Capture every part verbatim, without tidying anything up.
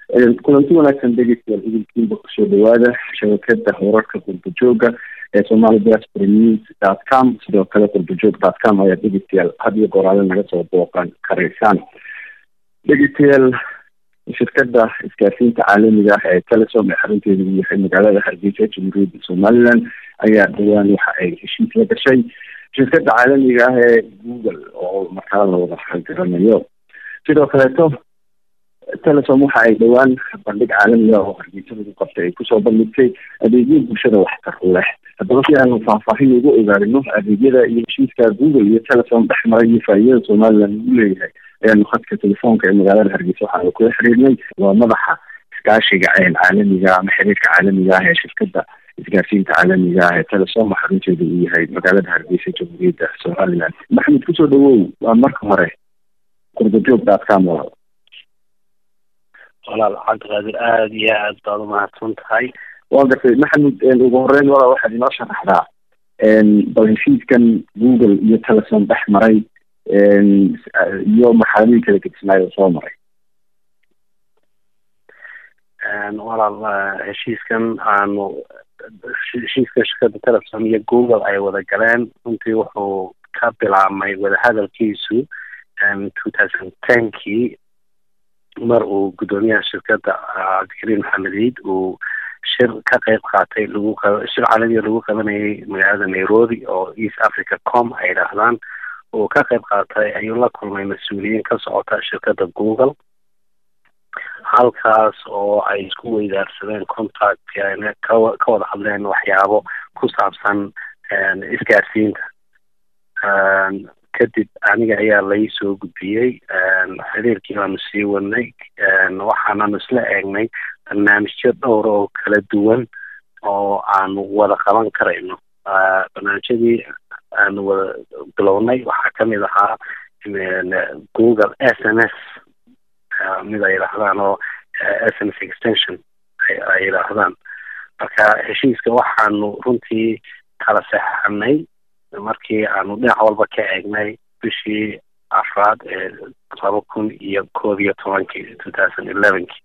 kulanti wanaagsan dhegeystayaal idinkiinba kusoo dhawaada shabakada wararka qurbajooga ee somali diaspora news dot com sidoo kale qurbajoog dot com ayaa dhegeystayaal had iyo goraale naga soo booqan karaysaan. dhegeystayaal shirkada isgaarsiinta caalamiga ah ee telesom ee xarunteedu yahay magaalada Hargeysa jamhuuriyadda Somaliland ayaa dhawaan waxa ay heshiis la gashay shirkada caalamiga ah ee Google oo markaa la wada xalgaranayo. sidoo kaleeto telesom waxa ay dhawaan bandhig caalami ah oo Hargeysa lagu qabtay ay kusoo bandhigtay adeegyo bulshada waxtar u leh. haddaba si aan faahfaahin ugu ogaanino adeegyada iyo heshiiska Google iyo telesom dhex maray iyo faa'iidada Somaliland uu leeyahay ayaan khadka telefoonka ee magaalada Hargeysa waxaan kula xiriirnay waa madaxa iskaashiga caalamiga ama xiriirka caalamiga ah ee shirkada isgaarsiinta caalamiga ah ee telesom xarunteedu uu yahay magaalada Hargeysa jamhuuriyadda Somaliland. Maxamed kusoo dhawow waa marka hore qurbajoog dot com walaal cabdiqaadir aada iyo aad baad umahadsan tahay. waa gartay maxamed, ugu horeyn walaa waxaad inoo sharaxdaa bal heshiiskan Google iyo telesom dhex maray iyo maxaabiil kala gedisnaayo soo maray. walaal heshiiskan aanu heshiiska shirkada telesom iyo Google ay wada galeen runtii wuxuu ka bilaabmay wadahadalkiisu two thousand ten kii mar uu gudoomiyaha shirkada cabdikariim maxamed ciid uu shir ka qayb qaatay lagu shir caalami lagu qabanayay magaalada Nairobi oo East Africa com ay yiraahdaan oo ka qayb qaatay ayuu la kulmay mas'uuliyiin ka socota shirkada Google halkaas oo ay isku weydaarsadeen contact ka wada hadleen waxyaabo ku saabsan isgaarsiinta. kadib aniga ayaa lai soo gudbiyey xiriirkii baanu sii wadnay waxaananu isla eegnay barnaamijyo dhowr oo kala duwan oo aanu wada qaban karayno. barnaamijyadii aanu wada bilownay waxaa kamid ahaa Google S M S mid ay yidhaahdaan oo S M S extension ay yidhaahdaan. marka heshiiska waxaanu runtii kala saxanay markii aanu dhinac walba ka eegnay bishii afraad ee laba kun iyo koob iyo tobankii two thousand elevenkii.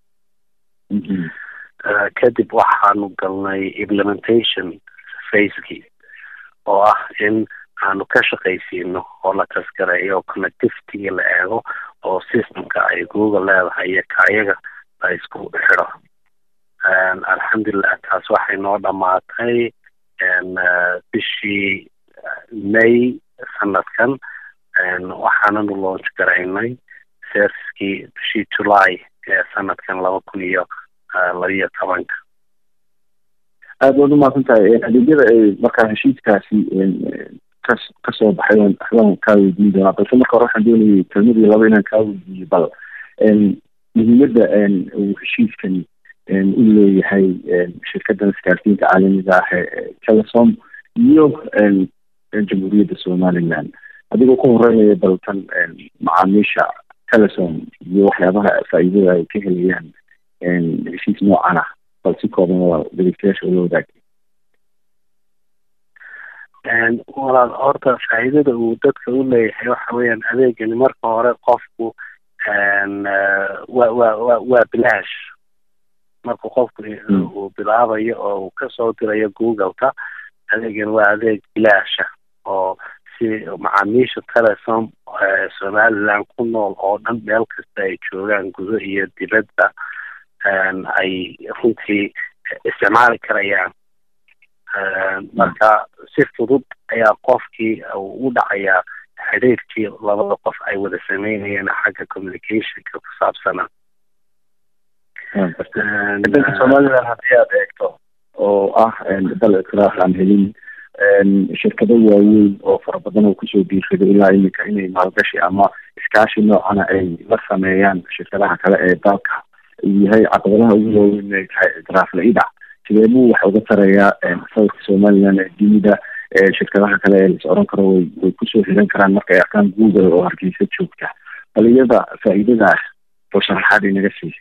kadib waxaanu galnay implementation phase-kii oo ah in aanu ka shaqaysiino oo la taskareeyo connectivity la eego oo systemka ay Google leedahay iyo kayaga la isku xidho. alxamdulillah taas waxay noo dhamaatay bishii May sanadkan waxaananu launch garaynay servicekii bishii July ee sanadkan laba kun iyo laba iyo tobanka. aada waad umahadsan tahay. adeegyada ay markaa heshiiskaasi ka kasoo baxay waxbaan kaa weydiin doonaa, balse marka hore waxaan doonayay kelmadii laba inaan kaa weydiiyo bal muhiimadda uu heshiiskan u leeyahay shirkadan isgaarsiinta caalamiga ah ee telesom iyo jamhuuriyadda Somaliland. adigoo ku horeynaya baltan macaamiisha telesom iyo waxyaabaha faa'iidada ay ka helayaan heshiis noocan ah bal si kooban waa dhegeystayaasha ula wadaag. walaal horta faa'iidada uu dadka u leeyahay waxa weeyaan adeegani marka hore qofku waa waa waa waa bilaash. marka qofku uu bilaabayo oo uu kasoo dirayo Google-ka adeegan waa adeeg bilaasha oo si macaamiisha telesom Somaliland ku nool oo dhan meel kasta ay joogaan gudo iyo dibadda ay runtii isticmaali karayaan. marka si fudud ayaa qofkii u dhacayaa xiriirkii labada qof ay wada sameynayeen xagga communicationka ku saabsana. dadka Somaliland haddii aad eegto oo ah dal ikhtilaaf aan helin shirkado waaweyn oo fara badan oo kusoo biirsaday ilaa iminka inay maalgashi ama iskaashi noocana ay la sameeyaan shirkadaha kale ee dalka yahay caqabadaha ugu waaweyn ay tahay ikhtilaaf la-ida. sidee buu wax uga tarayaa sawirka Somaliland ee dunida shirkadaha kale ee la oran karo way way kusoo xiran karaan marka ay arkaan Google oo Hargeysa joogta. bal iyada faa'iidada ah oo sharaxaad inaga sii.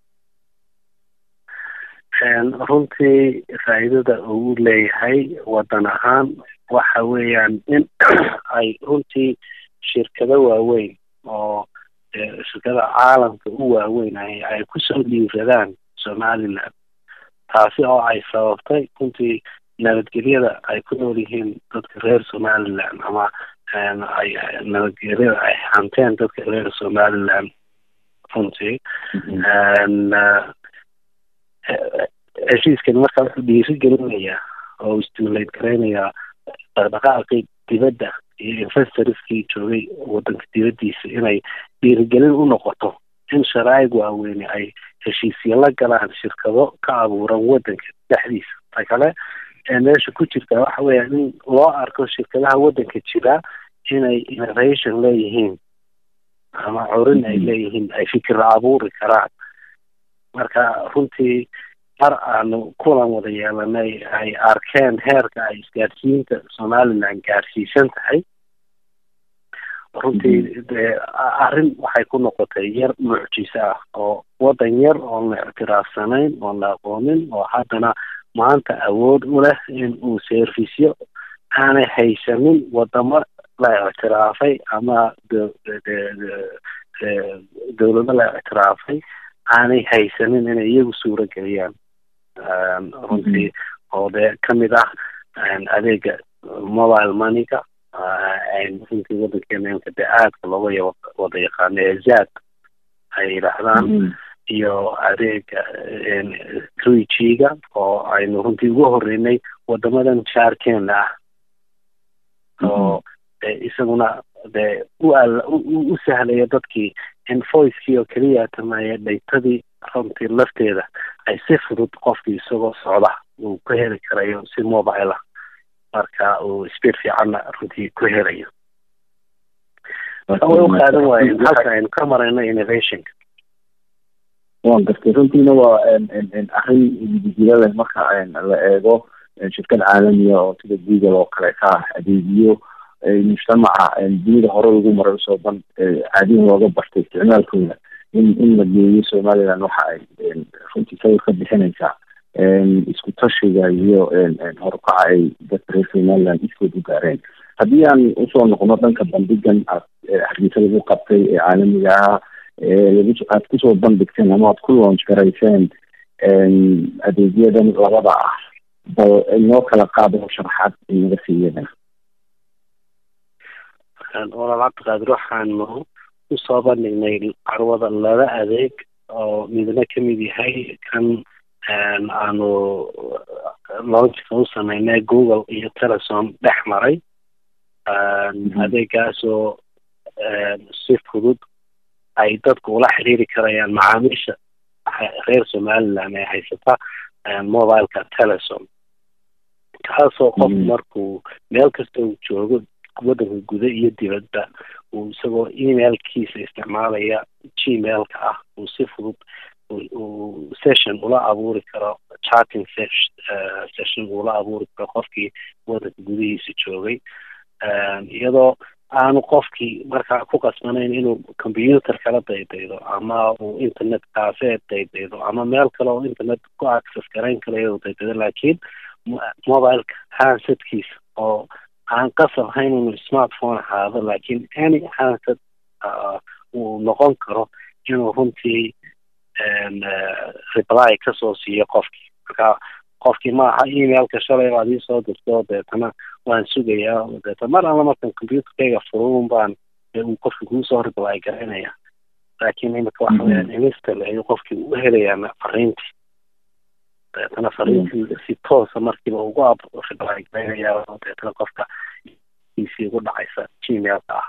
runtii faa'iidada uu leeyahay wadan ahaan waxa weeyaan in ay runtii shirkado waaweyn oo shirkada caalamka u waaweyn ay kusoo dhiiradaan somaliland taasi oo ay sababtay runtii nabadgelyada ay ku nool yihiin dadka reer somaliland ama ay nabadgelyada ay hanteen dadka reer somaliland runtii heshiiskan markaa wuxuu dhiirigelinayaa oo istimuleyd garaynayaa dhaqdhaqaaqii dibadda iyo investorskii joogay wadanka dibaddiisa inay dhiirigelin u noqoto in sharaa'ig waaweyne ay heshiisyo la galaan shirkado ka abuuran wadanka dhexdiisa ta kale ee meesha ku jirta waxa weeya in loo arko shirkadaha wadanka jira inay innovation leeyihiin ama curin ay leeyihiin ay fikir abuuri karaan marka runtii mar aanu kulan wada yeelanay ay arkeen heerka ay isgaarsiinta somaliland gaarsiisan tahay runtii dee arrin waxay ku noqotay yar mucjiso ah oo wadan yar oon la ictiraafsanayn oon la aqoonin oo haddana maanta awood u leh in uu serviceyo aanay haysanin wadamo la ictiraafay ama dowlado la ictiraafay aanay haysanin inay iyagu suuro geliyaan runtii oo dee kamid ah adeega mobile moneyga runtii wadankeena imka dee aadka looga wada yaqaano ee zaad ay yidhaahdaan iyo adeega three g ga oo aynu runtii ugu horeynay wadamadan jaarkeena ah oo isaguna dee u sahlaya dadkii in voicekii oo keliya tamaya dhaytadii runtii lafteeda ay si fudud qofkii isagoo socda uu ku heli karayo si mobile ah marka uu speed fiicanna runtii ku helayo way u qaadan waayeen halka aynu ka marayno innovationka waan gartay runtiina waa arrin jira leh marka la eego shirkad caalamiya oo sida google oo kale ka ah adeegyo mujtamaca dunida hore lagu maray usoo ban caadiyan looga bartay isticmaalkooda in in la geeyo somaliland waxa ay runtii sawir ka bixinaysaa isku tashiga iyo horukaca ay dadka reer somaliland iskood u gaareen haddii aan usoo noqno dhanka bandhigan hargeysa lagu qabtay ee caalamiga ahaa aad kusoo bandhigteen ama aad ku launch garayseen adeegyadan labada ah bal inoo kala qaado sharaxaad inaga siiyada walaal cabdiqaadir waxaanu usoo bandhignay carwada laba adeeg oo midna kamid yahay kan aanu launchka u sameynay google iyo telesom dhex maray adeegaasoo si fudud ay dadku ula xiriiri karayaan macaamiisha reer somaliland ee haysata mobileka telesom kaasoo qof markuu meel kasta uu joogo wadanka guda iyo dibadba uu isagoo emailkiisa isticmaalaya gmailka ah uu si fudud uu session ula abuuri karo chatting session ula abuuri karo qofkii wadanka gudihiisa joogay iyadoo aanu qofkii markaa ku qasbanayn inuu computer kala daydaydo ama uu internet cafe daydaydo ama meel kale oo internet ku access garayn karayo daydaydo laakiin mobileka handsetkiisa oo aan qasab hayn inuu smartphone ahaado laakiin any handset uu noqon karo inuu runtii reply kasoo siiyo qofkii marka qofkii maaha emailka shalay baad iisoo dirto deetana waan sugayaa deetana mar alla markan computerkayga furun baan uu qofkii kuusoo reply garanaya laakiin imika waxa weyaan instal ayuu qofkii u helayaa fariintii deetana fariintii si toosa markiiba ugu reply garanaya deetana qofka isi ugu dhacaysa gmailka ah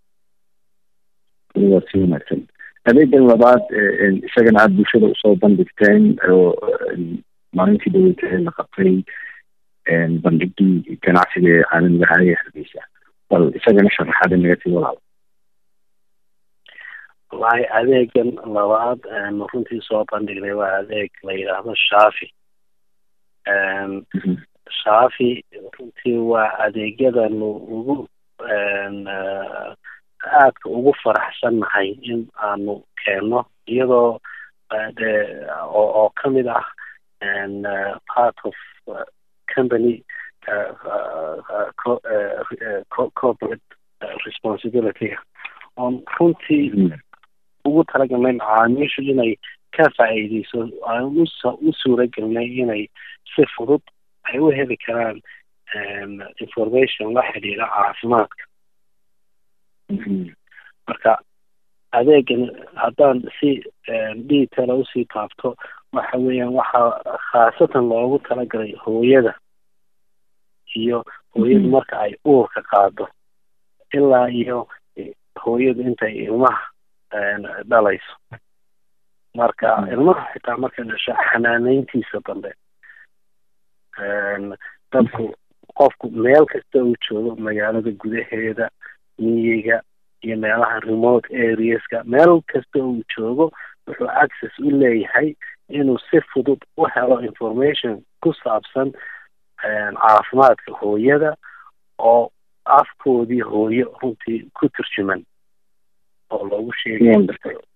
waa si wanaagsan adeegan labaad isagana aada bulshada usoo bandhigteen oo maalintii dawladda la qabtay bandhigii ganacsiga ee caalamiga ahaa ee hargeysa bal isagana sharaxaad inaga sii walaal wallahi adeegan labaad runtii soo bandhignay waa adeeg la yidhaahdo shafi shafi runtii waa adeegyadanu ugu aadka ugu faraxsannahay in aanu keenno iyadoo de oo oo kamid ah part of company corporate responsibility on runtii ugu talagalnay macaamiishu inay ka faa'iideyso aan u suuragelnay inay si fudud ay u heli karaan information la xidhiidha caafimaadka. marka adeegan haddaan si detail usii taabto waxa weeyaan waxaa khaasatan loogu talagalay hooyada iyo hooyadu marka ay uurka qaado ilaa iyo hooyadu intay ilmaha dhalayso. marka ilmaha xitaa marka dhasho xanaaneyntiisa dambe dadku qofku meel kasta uu joogo magaalada gudaheeda, miyiga iyo meelaha remote areaska, meel kasta uu joogo wuxuu access u leeyahay inuu si fudud u helo information ku saabsan caafimaadka hooyada oo afkoodii hooyo runtii ku turjuman oo loogu sheegayo.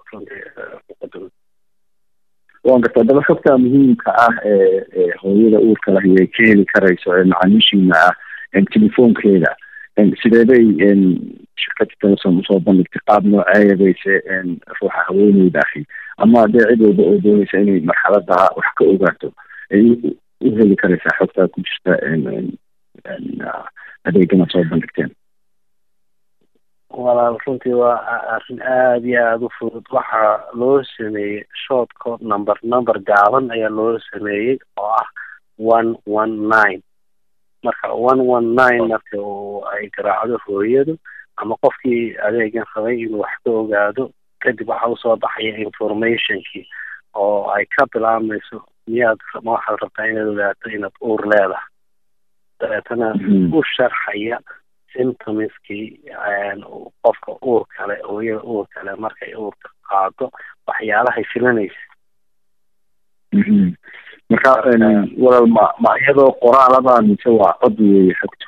waan gartaa daba xogta muhiimka ah ee hooyada uurka leh ay ka heli karayso ee macaamiishiina ah telefoonkeeda sideebay shirkadda telesom usoo bandhigtay qaab nooceeya bayse ruuxa haweeneyda ahi ama dee cid walba oo doonaysa inay marxaladaha wax ka ogaato ay u heli karaysaa xogtaa ku jirta adeegana soo bandhigteen? walaal runtii waa arrin aada iyo aada u fudud. waxaa loo sameeyey short code number number gaaban ayaa loo sameeyey oo ah one one nine. marka one one nine marka uu ay garaacdo hooyadu ama qofkii adeegan rabay inuu wax ka ogaado kadib waxaa usoo baxaya informationkii oo ay ka bilaabmayso miyaad ma waxaad rabtaa inaad ogaato inaad uur leedahay, dabeetana u sharxaya symptomskii qofka uur kale hooyada uur kale markay uurka qaado waxyaalahay filanaysa. marka walaal ma ma iyadoo qoraalaba mise waa cod weeye xogtu?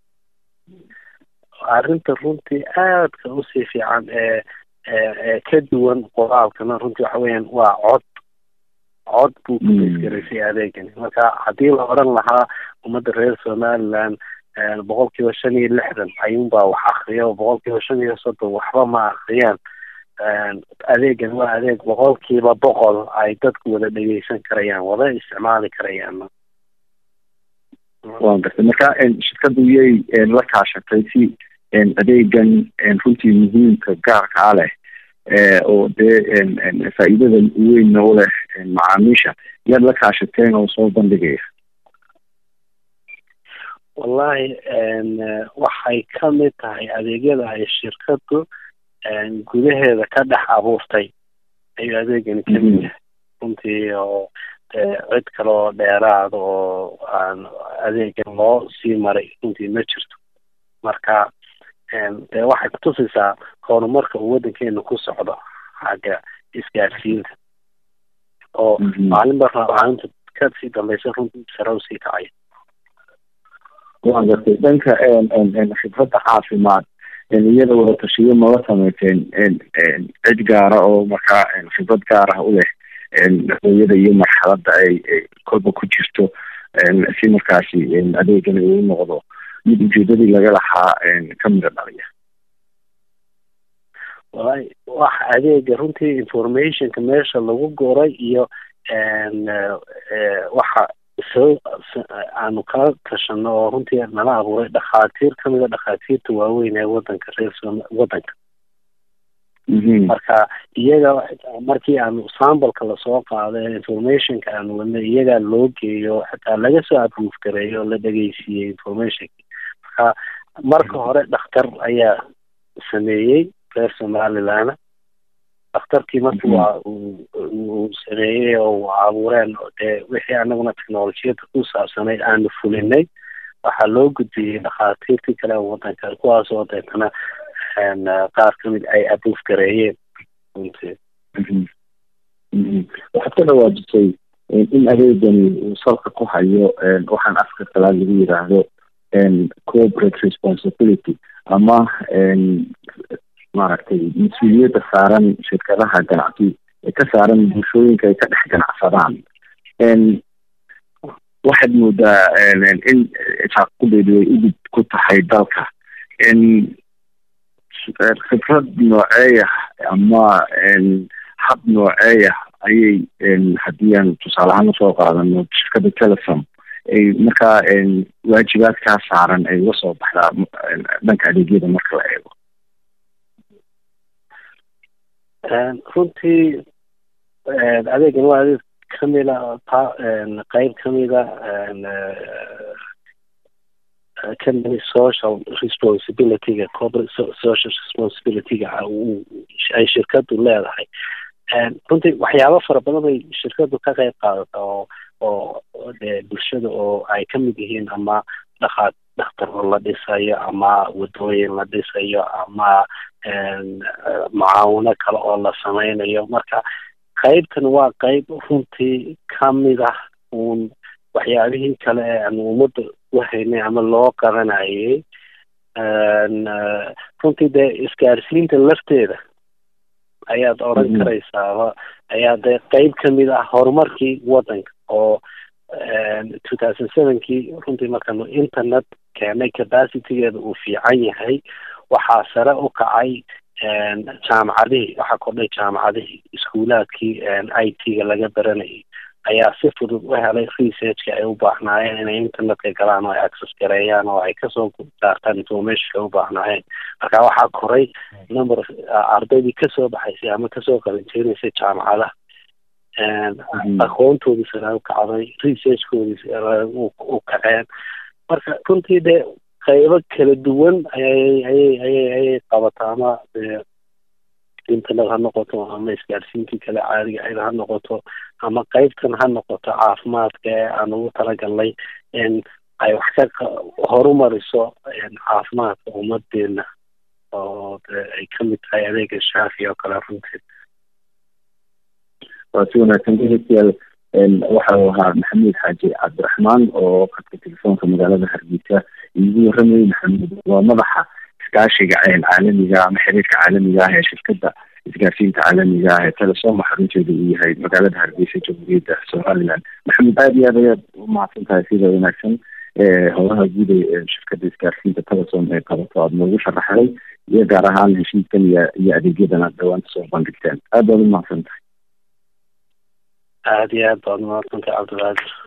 arrinta runtii aadka usii fiican ee ee ka duwan qoraalkana runtii waxa weeyaan waa cod cod buu ku isgaraysay adeegani. marka haddii la odhan lahaa ummadda reer somaliland boqol kiiba shan iyo lixdan ayuunbaa wax akriya oo boqol kiiba shan iyo soddon waxba ma akriyaan, adeegan waa adeeg boqol kiiba boqol ay dadku wada dhegeysan karayaan, wada isticmaali karayaan. waan gartay. marka shirkaddu yay la kaashatay si adeegan runtii muhiimka gaarkaa leh oo dee faa'iidada weynna u leh macaamiisha yaad la kaashateen oo soo bandhigaya? wallahi waxay ka mid tahay adeegyada ay shirkaddu gudaheeda ka dhex abuurtay ayuu adeegani ka mid yahay runtii. oo cid kale oo dheeraada oo aan adeegan loo sii maray runtii ma jirto. marka dee waxay kutusaysaa horumarka uu waddankeena ku socdo xagga isgaarsiinta oo maalinba maalinta kasii dambaysa runtii sare usii kacay. waan gartay. dhanka khibradda caafimaad iyada wada tashiyo mala sameyseen cid gaara oo markaa khibrad gaar ah u leh hooyada iyo marxaladda ay kolba ku jirto si markaasi adeegani uu noqdo mid ujeedadii laga lahaa kamida dhaliya? wallahi waxa adeega runtii informationka meesha lagu goray iyo waxa soo aanu kala tashano oo runtii nala abuuray dhakhaatiir kamida dhakhaatiirta waaweyn ee wadanka reer wadanka. marka iyaga markii aanu sambalka lasoo qaaday informationka aanu wadnay iyagaa loo geeyo xitaa laga soo approve gareeyo la dhegeysiiyey informationki. marka marka hore dhakhtar ayaa sameeyey reer somaliland. dhakhtarkii markii waa uu sameeyey oo abuureen dee wixii anaguna technolojiyada ku saabsanayd aanu fulinay waxaa loo gudbiyey dhakhaatiirtii kale wadanka kuwaas oo deetana qaar kamid ay approve gareeyeen runtii. waxaad ka dhawaajisay in adeegani uu salka ku hayo waxaan afka kalaad lagu yidhaahdo corporate responsibility ama maaragtay mas-uuliyadda saaran shirkadaha ganacsi ee ka saaran bulshooyinka ay ka dhex ganacsadaan. waxaad moodaa in saaqudeydu ay udib ku tahay dalka khibrad nooceeya ama hab nooceeya ayay haddii aan tusaale ahaan usoo qaadano shirkadda Telesom ay markaa waajibaadkaa saaran ay uga soo baxdaa dhanka adeegyada marka la eego? runtii adeegan waa adeeg kamida qayb kamida company social responsibility-ga corporate social responsibility-ga ay shirkadu leedahay. runtii waxyaabo fara badan ay shirkadu ka qayb qaadata oo oo dee bulshada oo ay ka mid yihiin ama dhaqaad dhaktaro la dhisayo ama wadooyin la dhisayo ama mucaawino kale oo la sameynayo. marka qaybtan waa qayb runtii kamid ah uun waxyaabihii kale ee aan ummadda u haynay ama loo qabanayay. runtii dee isgaarsiinta lafteeda ayaad oran karaysaaba ayaa dee qayb kamid ah horumarkii wadanka oo two thousand seven-kii runtii markaanu internet keenay capacity-geeda uu fiican yahay waxaa sare u kacay jaamacadihii waxaa kordhay jaamacadihii iskuulaadkii I T-ga laga baranayay ayaa si fudud u helay researchka ay u baahnaayeen inay internetka galaan oo ay access gareeyaan oo ay kasoo saartaan informationka u baahnaayeen. marka waxaa koray number ardaydii kasoo baxaysay ama kasoo qalinjeynaysay jaamacadaha aqoontoodii sare u kacday researchkoodii u kaceen. marka runtii dee qaybo kala duwan ayay ayay ayay ayay qabataa ama dee internet ha noqoto ama isgaarsiintii kale caadiga ayda ha noqoto ama qaybtan ha noqoto caafimaadka ee aan ugu talagalnay in ay wax ka horumariso caafimaadka ummadeena oo ay kamid tahay adeega shaafi oo kale. runtii waa si wanaagsan dhegeystayaal waxa uu ahaa maxamed xaaji cabdiraxmaan oo khadka telefoonka magaalada Hargeysa igu warramay. maxamed waa madaxa iskaashiga caalamiga ama xiriirka caalamiga ah ee shirkadda isgaarsiinta caalamiga ah ee Telesom xarunteedu uu yahay magaalada Hargeysa jamhuuriyadda Somaliland. maxamed aad iyo aad ayaad u mahadsan tahay sida wanaagsan ee howlaha guud ee shirkadda isgaarsiinta Telesom ee qabato aad noogu sharaxday iyo gaar ahaan heshiiskan iyo adeegyadan aad dhawaan soo bandhigteen. aad baad u mahadsan tahay. aad iyo aad baad u mahadsan tahay Cabdilaadir.